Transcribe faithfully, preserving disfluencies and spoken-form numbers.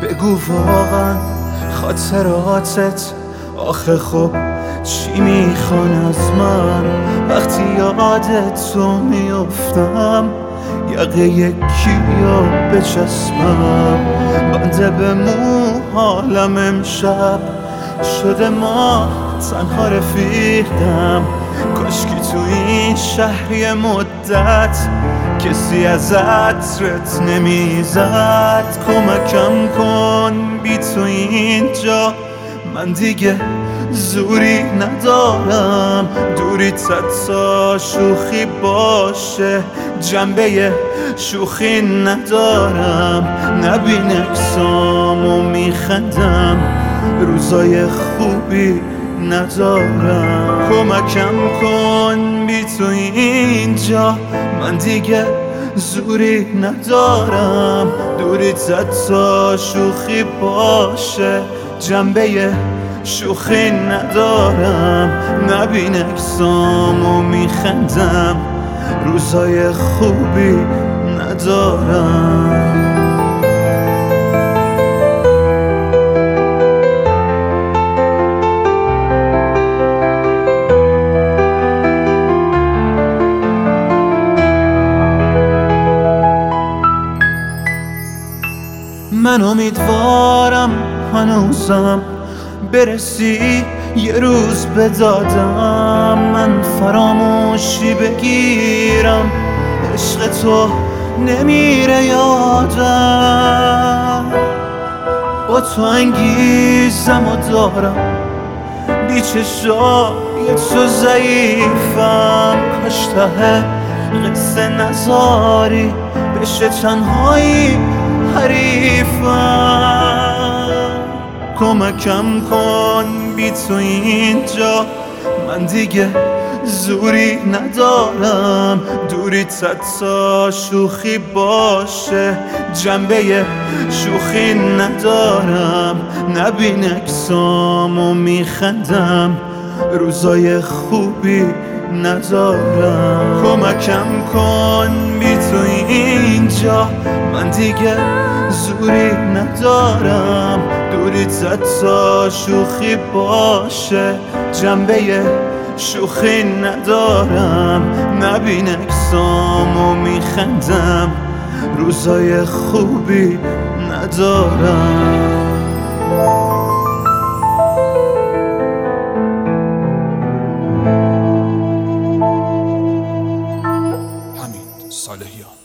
بگو واقعا خاطراتت آخه خب چی میخوان از من؟ وقتی یادت تو میافتم یقه یکی رو بچسبم. بنده به مو حالم امشب شده ما تنها رفیقم. کاشکی تو این شهری مدت کسی از عطرت نمیزد. کمکم کن بی تو اینجا من دیگه زوری ندارم. دوری تا شوخی باشه جنبه شوخی ندارم. نبین اکسامو میخندم روزای خوبی ندارم. کمکم کن بی تو اینجا من دیگه زوری ندارم. دوری تا شوخی باشه جنبه شوخی ندارم. نبین اکسامو میخندم روزای خوبی ندارم. من امیدوارم هنوزم برسی یه روز به دادم. من فراموشی بگیرم عشق تو نمیره یادم. با تو انگیزم و دارم بی چشای تو ضعیفم. کاش ته قصه نزاری بشه تنهایی حریفم. کمکم کن بی تو اینجا من دیگه زوری ندارم. دوری تا شوخی باشه جنبه شوخی ندارم. نبین اکسامو میخندم روزای خوبی ندارم. کمکم کن بی تو اینجا من دیگه زوری ندارم. دوری تا شوخی باشه جنبه شوخی ندارم. نبین اکسامو میخندم روزای خوبی ندارم. حمید صالحیان.